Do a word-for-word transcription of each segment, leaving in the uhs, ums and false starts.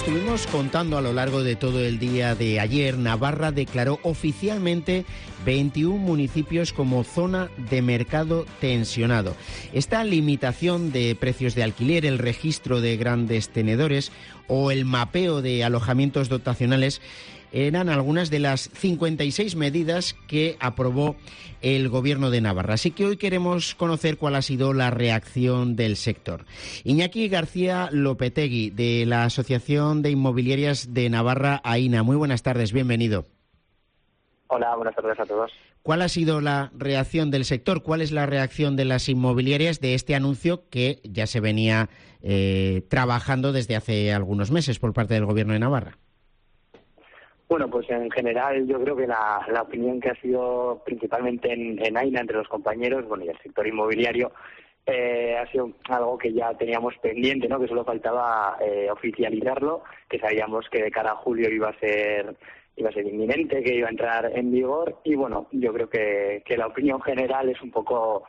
estuvimos contando a lo largo de todo el día de ayer, Navarra declaró oficialmente veintiún municipios como zona de mercado tensionado. Esta limitación de precios de alquiler, el registro de grandes tenedores o el mapeo de alojamientos dotacionales eran algunas de las cincuenta y seis medidas que aprobó el Gobierno de Navarra. Así que hoy queremos conocer cuál ha sido la reacción del sector. Iñaki García Lopetegui, de la Asociación de Inmobiliarias de Navarra, AINA. Muy buenas tardes, bienvenido. Hola, buenas tardes a todos. ¿Cuál ha sido la reacción del sector? ¿Cuál es la reacción de las inmobiliarias de este anuncio que ya se venía eh, trabajando desde hace algunos meses por parte del Gobierno de Navarra? Bueno, pues en general yo creo que la, la opinión que ha sido principalmente en, en AINA entre los compañeros, bueno, y el sector inmobiliario, eh, ha sido algo que ya teníamos pendiente, ¿no? Que solo faltaba eh, oficializarlo, que sabíamos que de cara a julio iba a ser iba a ser inminente, que iba a entrar en vigor, y bueno, yo creo que, que la opinión general es un poco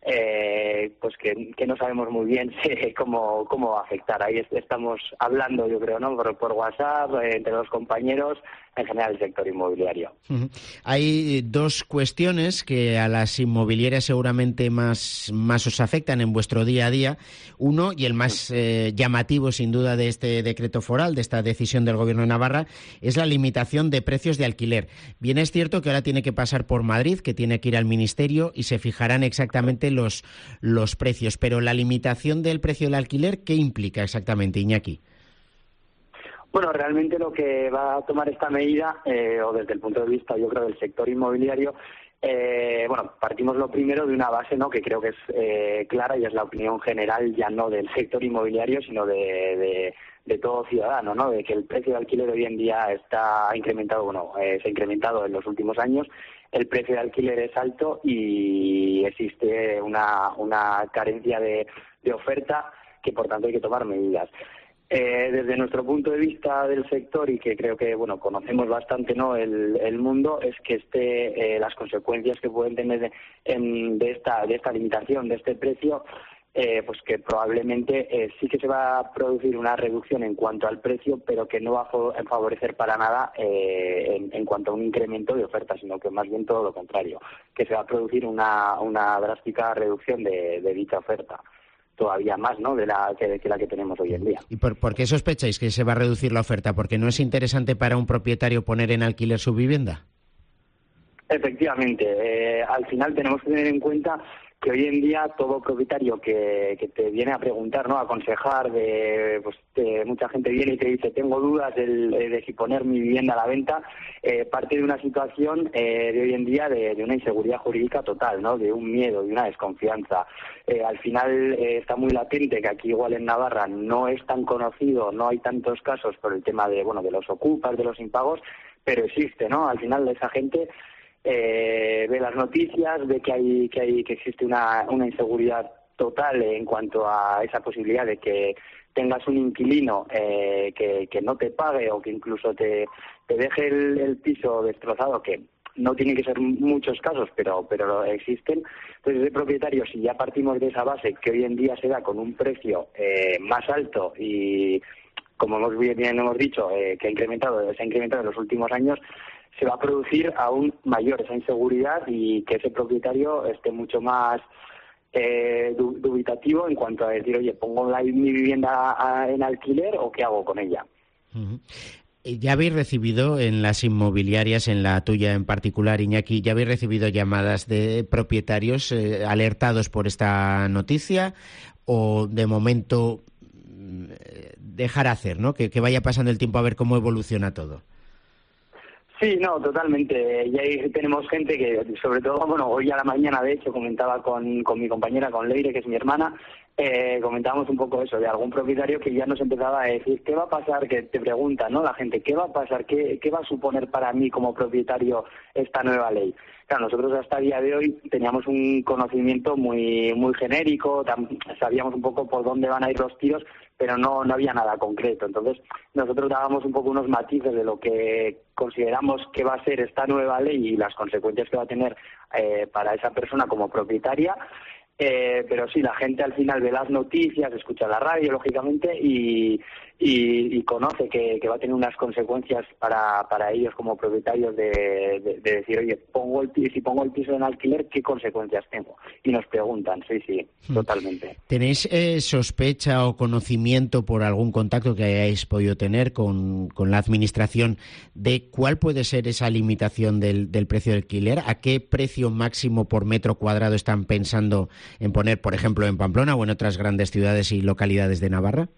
eh, pues que, que no sabemos muy bien cómo, cómo va a afectar. Ahí estamos hablando, yo creo, ¿no? Por, por WhatsApp, eh, entre los compañeros, en general el sector inmobiliario. Uh-huh. Hay dos cuestiones que a las inmobiliarias seguramente más, más os afectan en vuestro día a día. Uno, y el más eh, llamativo sin duda de este decreto foral, de esta decisión del Gobierno de Navarra, es la limitación de precios de alquiler. Bien es cierto que ahora tiene que pasar por Madrid, que tiene que ir al Ministerio y se fijarán exactamente los, los precios. Pero la limitación del precio del alquiler, ¿qué implica exactamente, Iñaki? Bueno, realmente lo que va a tomar esta medida, eh, o desde el punto de vista, yo creo, del sector inmobiliario, eh, bueno, partimos lo primero de una base, ¿no?, que creo que es eh, clara y es la opinión general ya no del sector inmobiliario, sino de, de, de todo ciudadano, ¿no?, de que el precio de alquiler hoy en día está incrementado, bueno, eh, se ha incrementado en los últimos años, el precio de alquiler es alto y existe una, una carencia de, de oferta que, por tanto, hay que tomar medidas. Eh, desde nuestro punto de vista del sector, y que creo que bueno conocemos bastante, ¿no?, el, el mundo, es que este eh, las consecuencias que pueden tener de, en, de esta de esta limitación de este precio, eh, pues que probablemente eh, sí que se va a producir una reducción en cuanto al precio, pero que no va a favorecer para nada eh, en, en cuanto a un incremento de oferta, sino que más bien todo lo contrario, que se va a producir una, una drástica reducción de, de dicha oferta. Todavía más, ¿no?, de la que, de la que tenemos hoy en día. ¿Y por, por qué sospecháis que se va a reducir la oferta? ¿Porque no es interesante para un propietario poner en alquiler su vivienda? Efectivamente. Eh, al final tenemos que tener en cuenta que hoy en día todo propietario que, que te viene a preguntar, ¿no?, a aconsejar, de, pues te, mucha gente viene y te dice tengo dudas de, de si poner mi vivienda a la venta, eh, parte de una situación eh, de hoy en día de, de una inseguridad jurídica total, ¿no?, de un miedo, de una desconfianza. Eh, al final eh, está muy latente que aquí igual en Navarra no es tan conocido, no hay tantos casos por el tema de, bueno, de los ocupas, de los impagos, pero existe, ¿no? Al final esa gente Eh, ve las noticias, ve que hay que hay que existe una, una inseguridad total en cuanto a esa posibilidad de que tengas un inquilino eh, que, que no te pague o que incluso te, te deje el, el piso destrozado, que no tienen que ser muchos casos, pero pero existen. Entonces, ese propietario, si ya partimos de esa base, que hoy en día se da con un precio eh, más alto y, como hemos bien hemos dicho, eh, que ha incrementado, se ha incrementado en los últimos años, se va a producir aún mayor esa inseguridad y que ese propietario esté mucho más eh, dubitativo en cuanto a decir, oye, ¿pongo la, mi vivienda a, en alquiler o qué hago con ella? Uh-huh. ¿Ya habéis recibido en las inmobiliarias, en la tuya en particular, Iñaki, ya habéis recibido llamadas de propietarios eh, alertados por esta noticia, o de momento eh, dejar hacer, ¿no?, que, que vaya pasando el tiempo a ver cómo evoluciona todo? Sí, no, totalmente. Y ahí tenemos gente que, sobre todo, bueno, hoy a la mañana, de hecho, comentaba con, con mi compañera, con Leire, que es mi hermana, eh, comentábamos un poco eso, de algún propietario que ya nos empezaba a decir, ¿qué va a pasar? Que te pregunta, ¿no?, la gente, ¿qué va a pasar? ¿Qué, qué va a suponer para mí como propietario esta nueva ley? Claro, nosotros hasta el día de hoy teníamos un conocimiento muy muy genérico, sabíamos un poco por dónde van a ir los tiros, pero no no había nada concreto. Entonces, nosotros dábamos un poco unos matices de lo que consideramos que va a ser esta nueva ley y las consecuencias que va a tener eh, para esa persona como propietaria. Eh, pero sí, la gente al final ve las noticias, escucha la radio, lógicamente, y, y, y conoce que, que va a tener unas consecuencias para, para ellos como propietarios de, de, de decir, oye, pongo el si pongo el piso en alquiler, ¿qué consecuencias tengo? Y nos preguntan, sí, sí, hmm. totalmente. ¿Tenéis eh, sospecha o conocimiento por algún contacto que hayáis podido tener con, con la administración de cuál puede ser esa limitación del, del precio de alquiler? ¿A qué precio máximo por metro cuadrado están pensando en poner, por ejemplo, en Pamplona o en otras grandes ciudades y localidades de Navarra?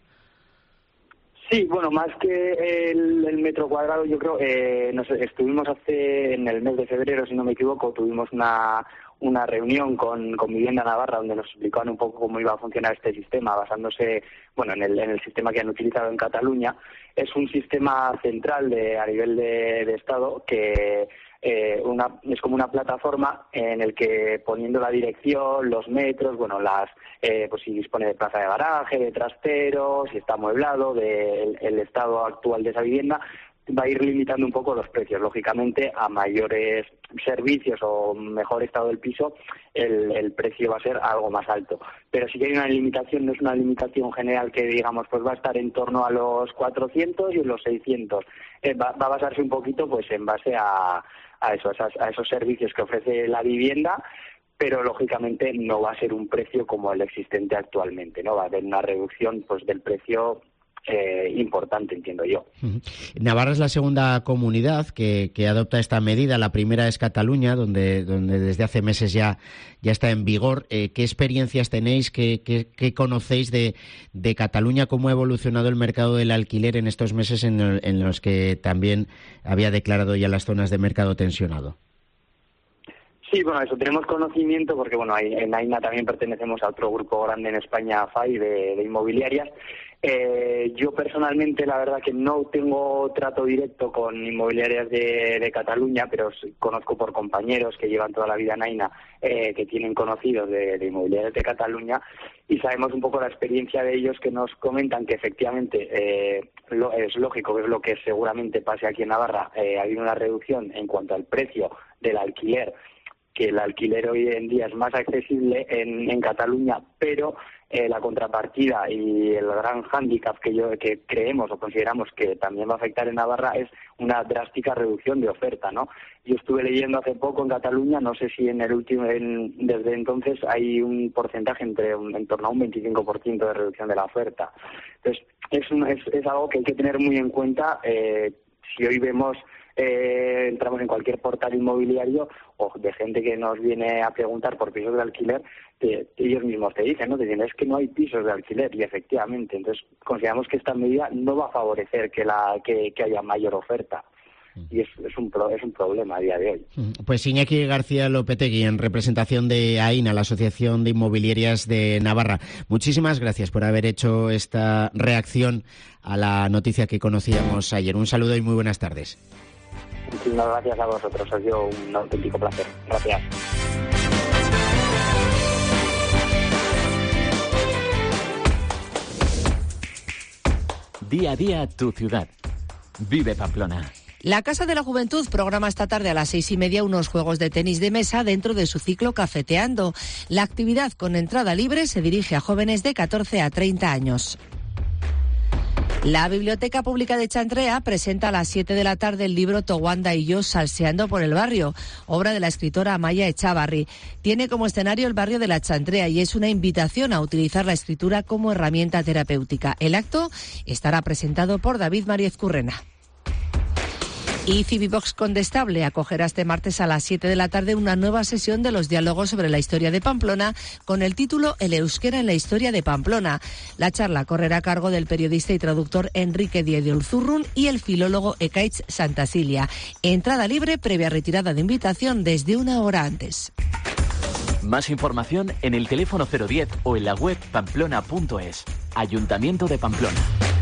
Sí, bueno, más que el, el metro cuadrado, yo creo, eh, nos estuvimos hace, en el mes de febrero, si no me equivoco, tuvimos una una reunión con, con Vivienda Navarra donde nos explicaban un poco cómo iba a funcionar este sistema, basándose, bueno, en el, en el sistema que han utilizado en Cataluña. Es un sistema central de, a nivel de, de Estado que eh, una, es como una plataforma en el que poniendo la dirección, los metros, bueno, las eh, pues si dispone de plaza de garaje, de trastero, si está amueblado, del el estado actual de esa vivienda, va a ir limitando un poco los precios. Lógicamente, a mayores servicios o mejor estado del piso, el, el precio va a ser algo más alto. Pero sí que hay una limitación, no es una limitación general que digamos pues va a estar en torno a los cuatrocientos y en los seiscientos. Eh, va, va a basarse un poquito pues en base a, a, eso, a, a esos servicios que ofrece la vivienda, pero lógicamente no va a ser un precio como el existente actualmente, ¿no? Va a haber una reducción pues del precio Eh, importante, entiendo yo. Uh-huh. Navarra es la segunda comunidad que, que adopta esta medida. La primera es Cataluña, donde, donde desde hace meses ya, ya está en vigor. Eh, ¿Qué experiencias tenéis? ¿Qué, qué, qué conocéis de, de Cataluña? ¿Cómo ha evolucionado el mercado del alquiler en estos meses en, el, en los que también había declarado ya las zonas de mercado tensionado? Sí, bueno, eso tenemos conocimiento porque, bueno, en AINA también pertenecemos a otro grupo grande en España, F A I, de, de inmobiliarias. Eh, yo personalmente, la verdad que no tengo trato directo con inmobiliarias de, de Cataluña, pero conozco por compañeros que llevan toda la vida en AINA, eh, que tienen conocidos de, de inmobiliarias de Cataluña, y sabemos un poco la experiencia de ellos, que nos comentan que efectivamente eh, lo, es lógico, que es lo que seguramente pase aquí en Navarra. Eh, hay una reducción en cuanto al precio del alquiler, que el alquiler hoy en día es más accesible en, en Cataluña, pero eh, la contrapartida y el gran hándicap que yo que creemos o consideramos que también va a afectar en Navarra es una drástica reducción de oferta, ¿no? Yo estuve leyendo hace poco en Cataluña, no sé si en el último en, desde entonces hay un porcentaje entre un, en torno a un veinticinco por ciento de reducción de la oferta. Entonces, es, un, es, es algo que hay que tener muy en cuenta. Eh, si hoy vemos Eh, entramos en cualquier portal inmobiliario o de gente que nos viene a preguntar por pisos de alquiler, que ellos mismos te dicen, ¿no? Te dicen, es que no hay pisos de alquiler, y efectivamente, entonces consideramos que esta medida no va a favorecer que la que, que haya mayor oferta. Y es, es, un pro, es un problema a día de hoy. Pues Iñaki García Lopetegui, en representación de AINA, la Asociación de Inmobiliarias de Navarra, muchísimas gracias por haber hecho esta reacción a la noticia que conocíamos ayer. Un saludo y muy buenas tardes. Muchísimas gracias a vosotros, os dio un auténtico placer. Gracias. Día a día tu ciudad. Vive Pamplona. La Casa de la Juventud programa esta tarde a las seis y media unos juegos de tenis de mesa dentro de su ciclo Cafeteando. La actividad, con entrada libre, se dirige a jóvenes de catorce a treinta años. La Biblioteca Pública de Chantrea presenta a las siete de la tarde el libro Towanda y yo salseando por el barrio, obra de la escritora Amaya Echavarri. Tiene como escenario el barrio de la Chantrea y es una invitación a utilizar la escritura como herramienta terapéutica. El acto estará presentado por David Mariez Currena. Y Civivox Condestable acogerá este martes a las siete de la tarde una nueva sesión de los diálogos sobre la historia de Pamplona con el título El euskera en la historia de Pamplona. La charla correrá a cargo del periodista y traductor Enrique Díez de Ulzurrun y el filólogo Ekaitz Santasilia. Entrada libre previa retirada de invitación desde una hora antes. Más información en el teléfono cero diez o en la web pamplona punto es. Ayuntamiento de Pamplona.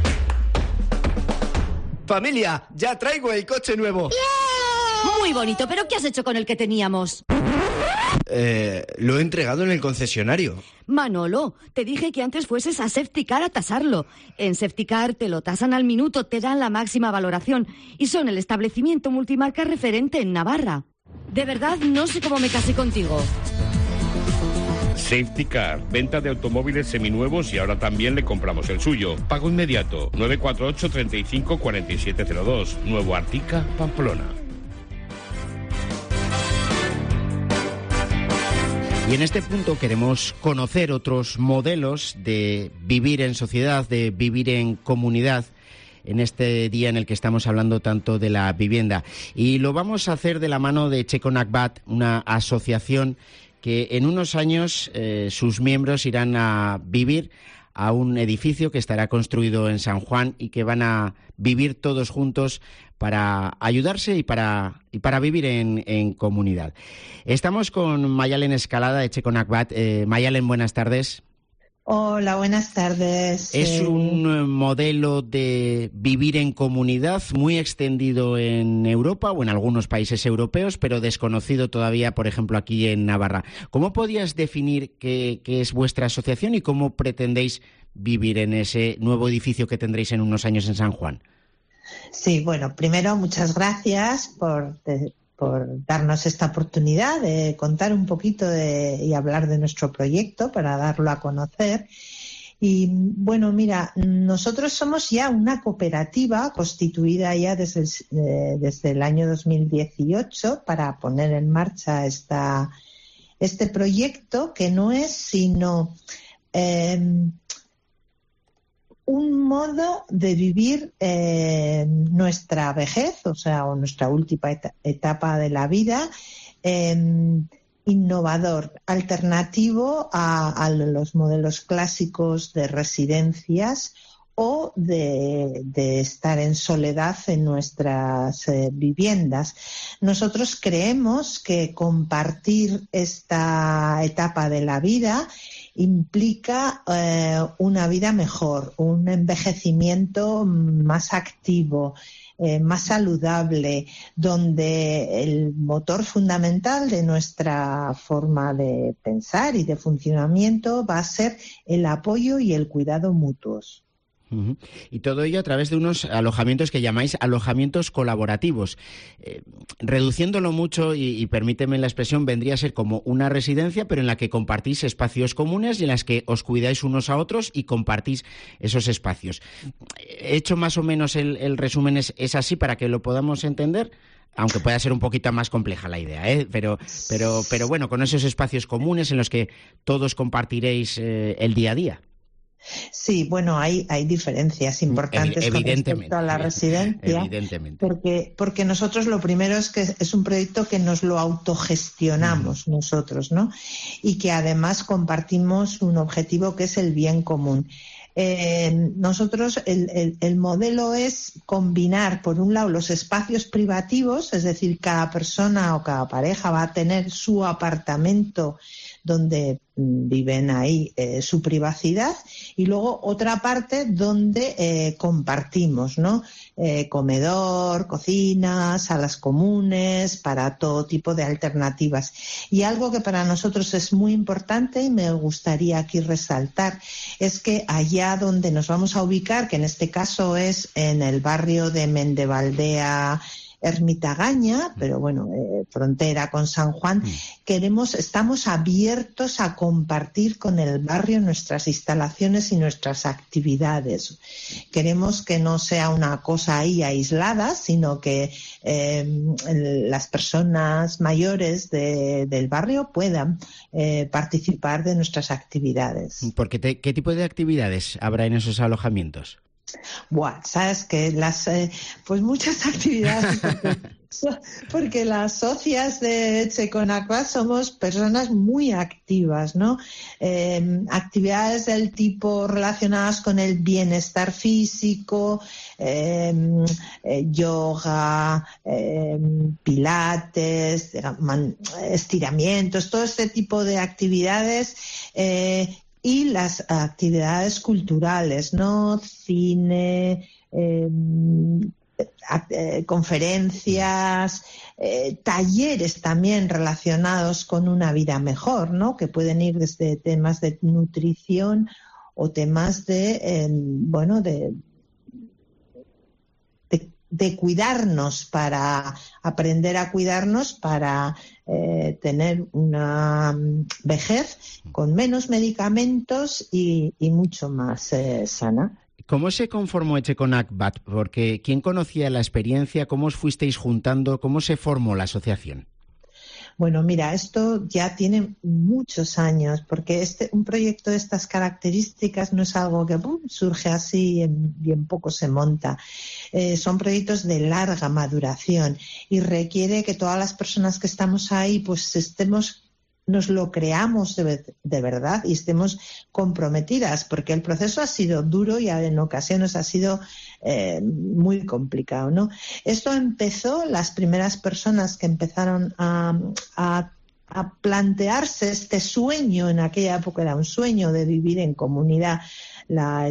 Familia, ya traigo el coche nuevo. ¡Yeah! Muy bonito, pero ¿qué has hecho con el que teníamos? Eh, lo he entregado en el concesionario. Manolo, te dije que antes fueses a Safetycar a tasarlo. En Safetycar te lo tasan al minuto, te dan la máxima valoración y son el establecimiento multimarca referente en Navarra. De verdad, no sé cómo me casé contigo. Safety Car, venta de automóviles seminuevos y ahora también le compramos el suyo. Pago inmediato, nueve cuatro ocho, treinta y cinco, cuarenta y siete cero dos, Nuevo Artica, Pamplona. Y en este punto queremos conocer otros modelos de vivir en sociedad, de vivir en comunidad, en este día en el que estamos hablando tanto de la vivienda. Y lo vamos a hacer de la mano de Txeko Nakbat, una asociación que en unos años eh, sus miembros irán a vivir a un edificio que estará construido en San Juan y que van a vivir todos juntos para ayudarse y para y para vivir en, en comunidad. Estamos con Mayalen Escalada de Txeko Nakbat. Eh, Mayalen, buenas tardes. Hola, buenas tardes. Es un modelo de vivir en comunidad muy extendido en Europa o en algunos países europeos, pero desconocido todavía, por ejemplo, aquí en Navarra. ¿Cómo podías definir qué, qué es vuestra asociación y cómo pretendéis vivir en ese nuevo edificio que tendréis en unos años en San Juan? Sí, bueno, primero muchas gracias por... De... por darnos esta oportunidad de contar un poquito de, y hablar de nuestro proyecto para darlo a conocer. Y bueno, mira, nosotros somos ya una cooperativa constituida ya desde el, eh, desde el año dos mil dieciocho para poner en marcha esta, este proyecto que no es sino eh, un modo de vivir eh, nuestra vejez, o sea, o nuestra última et- etapa de la vida, eh, innovador, alternativo a, a los modelos clásicos de residencias o de, de estar en soledad en nuestras eh, viviendas. Nosotros creemos que compartir esta etapa de la vida implica eh, una vida mejor, un envejecimiento más activo, eh, más saludable, donde el motor fundamental de nuestra forma de pensar y de funcionamiento va a ser el apoyo y el cuidado mutuos. Uh-huh. Y todo ello a través de unos alojamientos que llamáis alojamientos colaborativos. Eh, reduciéndolo mucho, y, y permíteme la expresión, vendría a ser como una residencia, pero en la que compartís espacios comunes y en las que os cuidáis unos a otros y compartís esos espacios. He hecho más o menos el, el resumen, es, es así para que lo podamos entender, aunque pueda ser un poquito más compleja la idea, ¿eh? pero, pero, pero bueno, con esos espacios comunes en los que todos compartiréis eh, el día a día. Sí, bueno, hay, hay diferencias importantes con respecto a la residencia, evidentemente. Porque, porque nosotros lo primero es que es un proyecto que nos lo autogestionamos mm. nosotros, ¿no? Y que además compartimos un objetivo que es el bien común. Eh, nosotros, el, el, el modelo es combinar, por un lado, los espacios privativos, es decir, cada persona o cada pareja va a tener su apartamento donde viven ahí eh, su privacidad, y luego otra parte donde eh, compartimos, ¿no? Eh, comedor, cocina, salas comunes, para todo tipo de alternativas. Y algo que para nosotros es muy importante y me gustaría aquí resaltar es que allá donde nos vamos a ubicar, que en este caso es en el barrio de Mendevaldea, Ermitagaña, pero bueno, eh, frontera con San Juan, mm. queremos, estamos abiertos a compartir con el barrio nuestras instalaciones y nuestras actividades. Queremos que no sea una cosa ahí aislada, sino que eh, las personas mayores de, del barrio puedan eh, participar de nuestras actividades. Porque te, ¿qué tipo de actividades habrá en esos alojamientos? Buah, sabes que las, eh, pues muchas actividades, porque, porque las socias de Txeko Nakbat somos personas muy activas, ¿no? Eh, actividades del tipo relacionadas con el bienestar físico, eh, eh, yoga, eh, pilates, man, estiramientos, todo este tipo de actividades. Eh, Y las actividades culturales, ¿no? Cine, eh, eh, conferencias, eh, talleres también relacionados con una vida mejor, ¿no? Que pueden ir desde temas de nutrición o temas de, eh, bueno, de, de de cuidarnos, para aprender a cuidarnos, para eh, tener una vejez con menos medicamentos y, y mucho más eh, sana. ¿Cómo se conformó Echeconac-Bat? Porque ¿quién conocía la experiencia? ¿Cómo os fuisteis juntando? ¿Cómo se formó la asociación? Bueno, mira, esto ya tiene muchos años, porque este, un proyecto de estas características no es algo que ¡pum!, surge así y en, y en poco se monta. Eh, son proyectos de larga maduración y requiere que todas las personas que estamos ahí pues estemos, nos lo creamos de, de verdad y estemos comprometidas, porque el proceso ha sido duro y en ocasiones ha sido eh, muy complicado, ¿no? Esto empezó, las primeras personas que empezaron a, a, a plantearse este sueño, en aquella época era un sueño de vivir en comunidad, la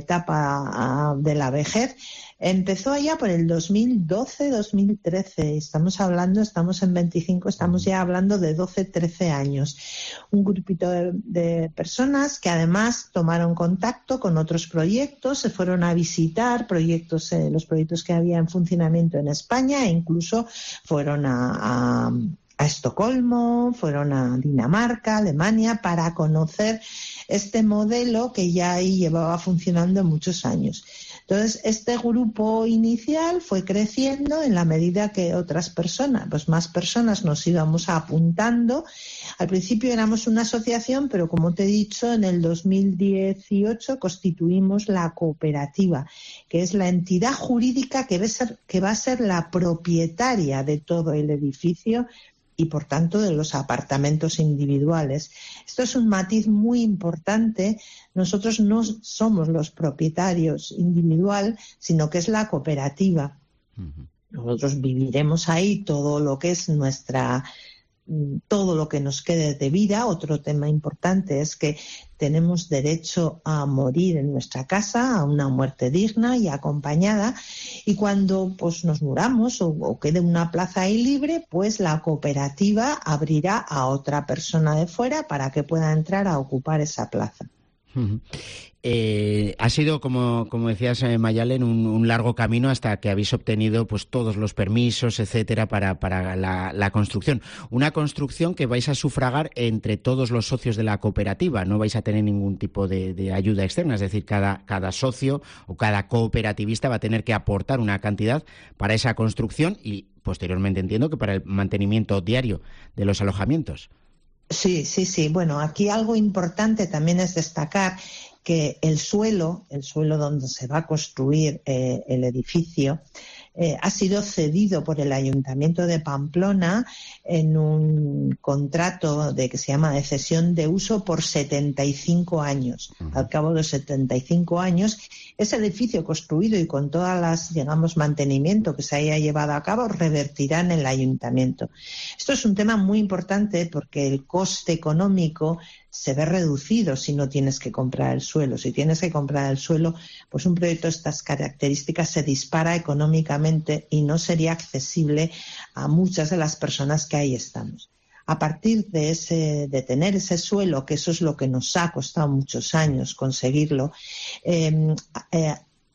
etapa de la vejez, empezó allá por el dos mil doce, dos mil trece. Estamos hablando, estamos en veinticinco, estamos ya hablando de doce, trece años. Un grupito de, de personas que además tomaron contacto con otros proyectos, se fueron a visitar proyectos, eh, los proyectos que había en funcionamiento en España e incluso fueron a, a, a Estocolmo, fueron a Dinamarca, Alemania, para conocer este modelo que ya ahí llevaba funcionando muchos años. Entonces, este grupo inicial fue creciendo en la medida que otras personas, pues más personas nos íbamos apuntando. Al principio éramos una asociación, pero como te he dicho, en el dos mil dieciocho constituimos la cooperativa, que es la entidad jurídica que va a ser, que va a ser la propietaria de todo el edificio y, por tanto, de los apartamentos individuales. Esto es un matiz muy importante. Nosotros no somos los propietarios individual, sino que es la cooperativa. Uh-huh. Nosotros viviremos ahí todo lo que es nuestra, todo lo que nos quede de vida. Otro tema importante es que tenemos derecho a morir en nuestra casa, a una muerte digna y acompañada, y cuando pues nos muramos o, o quede una plaza ahí libre, pues la cooperativa abrirá a otra persona de fuera para que pueda entrar a ocupar esa plaza. Uh-huh. Eh, ha sido, como, como decías, eh, Mayalen, un, un largo camino hasta que habéis obtenido pues todos los permisos, etcétera, para, para la, la construcción. Una construcción que vais a sufragar entre todos los socios de la cooperativa. No vais a tener ningún tipo de, de ayuda externa, es decir, cada, cada socio o cada cooperativista va a tener que aportar una cantidad para esa construcción y posteriormente entiendo que para el mantenimiento diario de los alojamientos. Sí, sí, sí. Bueno, aquí algo importante también es destacar que el suelo, el suelo donde se va a construir eh, el edificio, eh, ha sido cedido por el Ayuntamiento de Pamplona en un contrato de que se llama de cesión de uso por setenta y cinco años. Uh-huh. Al cabo de los setenta y cinco años, ese edificio construido y con todas las, digamos, mantenimiento que se haya llevado a cabo, revertirá en el Ayuntamiento. Esto es un tema muy importante porque el coste económico se ve reducido si no tienes que comprar el suelo. Si tienes que comprar el suelo, pues un proyecto de estas características se dispara económicamente y no sería accesible a muchas de las personas que ahí estamos. A partir de ese, de tener ese suelo, que eso es lo que nos ha costado muchos años conseguirlo, eh, eh,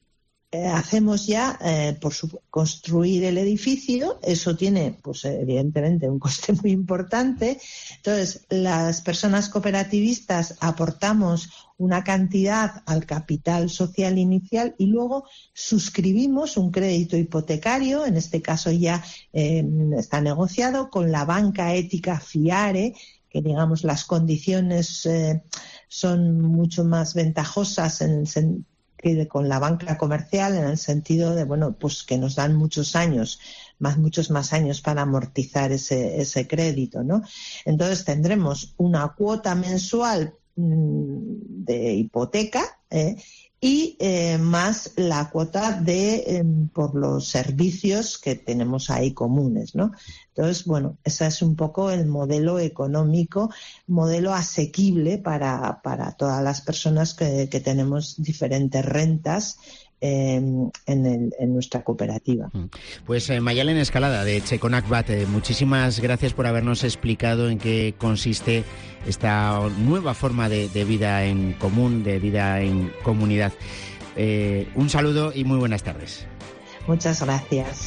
Eh, hacemos ya eh, por su, construir el edificio. Eso tiene, pues evidentemente, un coste muy importante. Entonces, las personas cooperativistas aportamos una cantidad al capital social inicial y luego suscribimos un crédito hipotecario, en este caso ya eh, está negociado con la banca ética FIARE, que digamos las condiciones eh, son mucho más ventajosas en el sentido que con la banca comercial, en el sentido de, bueno, pues que nos dan muchos años, más muchos más años para amortizar ese, ese crédito, ¿no? Entonces tendremos una cuota mensual mmm, de hipoteca eh, y eh, más la cuota de eh, por los servicios que tenemos ahí comunes, ¿no? Entonces, bueno, ese es un poco el modelo económico, modelo asequible para, para todas las personas que, que tenemos diferentes rentas eh, en, el, en nuestra cooperativa. Pues eh, Mayalen Escalada, de Echeconac-Bat, eh, muchísimas gracias por habernos explicado en qué consiste esta nueva forma de, de vida en común, de vida en comunidad. Eh, un saludo y muy buenas tardes. Muchas gracias.